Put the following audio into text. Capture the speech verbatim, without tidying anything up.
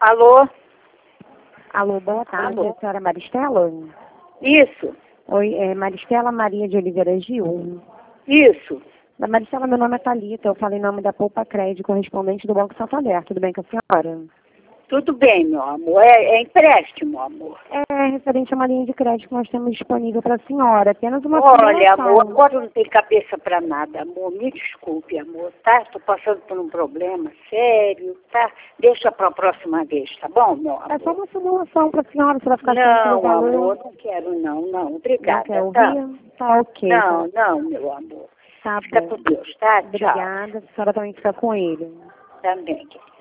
Alô? Alô, boa tarde, Alô? a senhora Maristela? Isso, Oi, é Maristela Maria de Oliveira Gil. isso. Da Maristela, meu nome é Thalita, eu falo em nome da Poupa Crédito, correspondente do Banco Santander. Tudo bem com a senhora? Tudo bem, meu amor. É, é empréstimo, amor. É referente a uma linha de crédito que nós temos disponível para a senhora. Apenas uma Olha, simulação. amor, agora eu não tenho cabeça pra nada, amor. Me desculpe, amor, tá? Estou passando por um problema sério, tá? Deixa pra próxima vez, tá bom, meu amor? É só uma simulação para a senhora, se ela ficar sem Não, valor. amor, não quero não, não. Não Obrigada, quer tá? ouvir? Tá ok. Não, Então, não, meu amor. tá Fica bom. com Deus, tá? Tchau. Obrigada, a senhora também fica com ele. Também.